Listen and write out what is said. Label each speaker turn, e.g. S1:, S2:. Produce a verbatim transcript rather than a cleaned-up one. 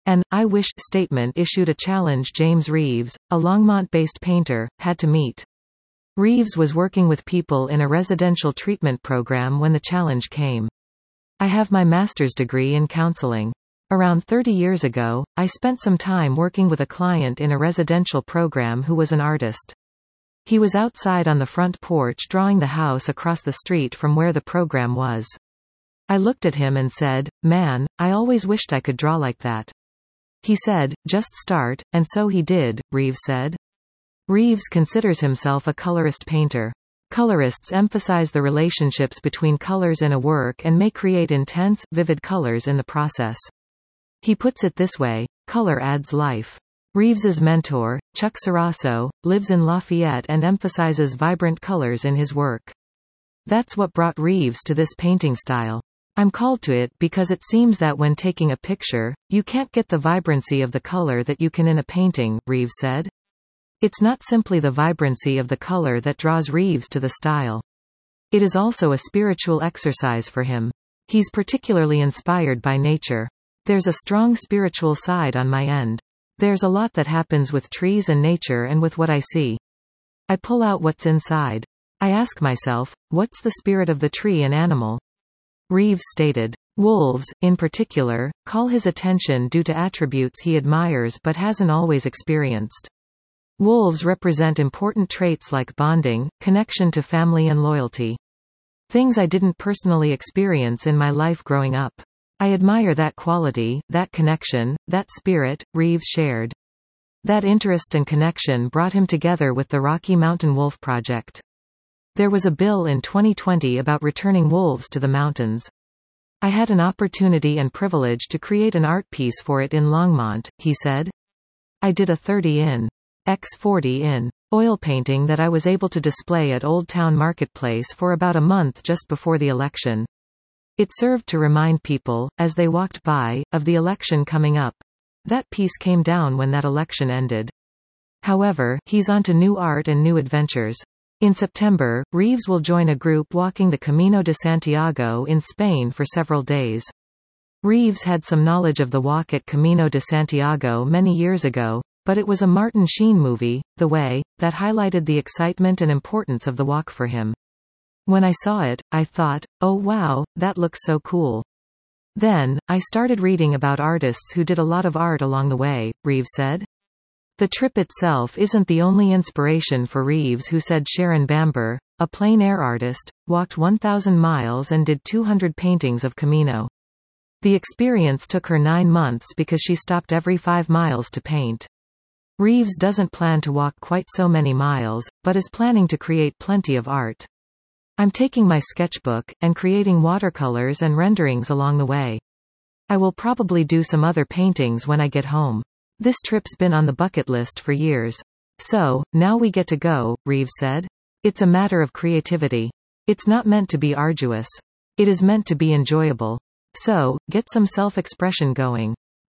S1: An "I wish" statement issued a challenge James Reeves, a Longmont-based painter, had to meet. Reeves was working with people in a residential treatment program when the challenge came. "I have my master's degree in counseling. Around thirty years ago, I spent some time working with a client in a residential program who was an artist. He was outside on the front porch drawing the house across the street from where the program was. I looked at him and said, 'Man, I always wished I could draw like that.' He said, 'Just start,' and so he did," Reeves said. Reeves considers himself a colorist painter. Colorists emphasize the relationships between colors in a work and may create intense, vivid colors in the process. He puts it this way: color adds life. Reeves's mentor, Chuck Ceraso, lives in Lafayette and emphasizes vibrant colors in his work. That's what brought Reeves to this painting style. "I'm called to it because it seems that when taking a picture, you can't get the vibrancy of the color that you can in a painting," Reeves said. It's not simply the vibrancy of the color that draws Reeves to the style. It is also a spiritual exercise for him. He's particularly inspired by nature. "There's a strong spiritual side on my end. There's a lot that happens with trees and nature and with what I see. I pull out what's inside. I ask myself, what's the spirit of the tree and animal?" Reeves stated. Wolves, in particular, call his attention due to attributes he admires but hasn't always experienced. Wolves represent important traits like bonding, connection to family and loyalty. Things I didn't personally experience in my life growing up. I admire that quality, that connection, that spirit, Reeves shared. That interest and connection brought him together with the Rocky Mountain Wolf Project. There was a bill in twenty twenty about returning wolves to the mountains. I had an opportunity and privilege to create an art piece for it in Longmont, he said. I did a thirty in by forty in oil painting that I was able to display at Old Town Marketplace for about a month just before the election. It served to remind people, as they walked by, of the election coming up. That piece came down when that election ended. However, he's on to new art and new adventures. In September, Reeves will join a group walking the Camino de Santiago in Spain for several days. Reeves had some knowledge of the walk at Camino de Santiago many years ago, but it was a Martin Sheen movie, The Way, that highlighted the excitement and importance of the walk for him. When I saw it, I thought, oh wow, that looks so cool. Then, I started reading about artists who did a lot of art along the way, Reeves said. The trip itself isn't the only inspiration for Reeves, who said Sharon Bamber, a plein air artist, walked one thousand miles and did two hundred paintings of Camino. The experience took her nine months because she stopped every five miles to paint. Reeves doesn't plan to walk quite so many miles, but is planning to create plenty of art. I'm taking my sketchbook, and creating watercolors and renderings along the way. I will probably do some other paintings when I get home. This trip's been on the bucket list for years. So, now we get to go, Reeves said. It's a matter of creativity. It's not meant to be arduous. It is meant to be enjoyable. So, get some self-expression going.